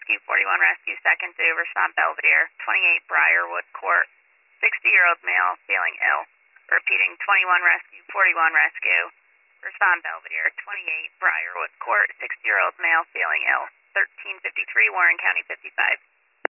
Rescue, 41 Rescue, second to respond Belvedere, 28 Briarwood Court, 60-year-old male feeling ill. Repeating, 21 Rescue, 41 Rescue, respond Belvedere, 28 Briarwood Court, 60-year-old male feeling ill, 1353 Warren County 55.